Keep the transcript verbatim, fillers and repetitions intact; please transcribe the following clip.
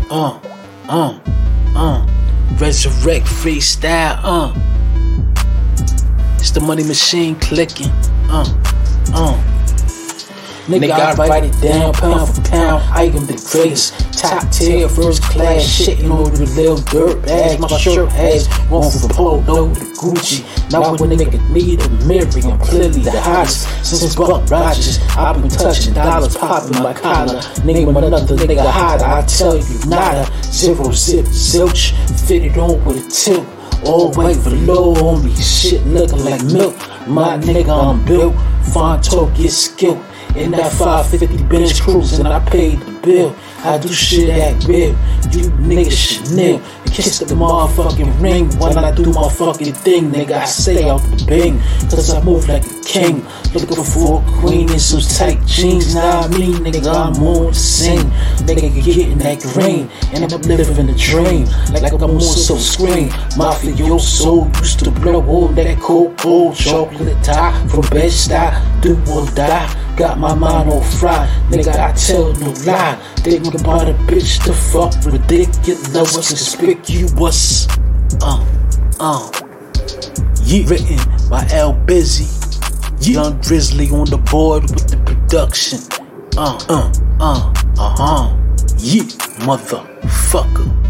uh, uh, uh, resurrect freestyle, uh. It's the money machine clicking, uh, uh. Nigga, I write it down, pound for pound. I am the greatest, top tier, first class shit. You know the little dirt bags. My shirt has one for Polo, the Gucci. Now when nigga need a mirror, I'm clearly the hottest. Since Buck Rogers, I've been touching dollars, popping my collar. Name another nigga hotter, I tell you nada. Zero zip, zilch, fitted on with a tilt. All white velour on me, shit looking like milk. My nigga, I'm built, fine talk, get skilled. In that five fifty Benz cruise, and I paid the bill. I do shit at real. You niggas should kneel. Kiss the motherfucking ring when I do my fucking thing. Nigga, I stay out the bing, cause I move like a king. Looking for a queen in some tight jeans. Nah, I mean, nigga, I'm on the scene. Nigga, getting that green, and I'm living the dream. Like I'm on some screen. Mafioso used to blow all that cold, cold chocolate tie from Bed-Stuy, do or die. Got my mind on fry, nigga, I tell no lie. Thinking about a bitch to fuck ridiculous, conspicuous. Uh, uh, yeah. Written by L Busy, yeah. Young Drizzly on the board with the production. Uh, uh, uh, uh huh. Yeah, motherfucker.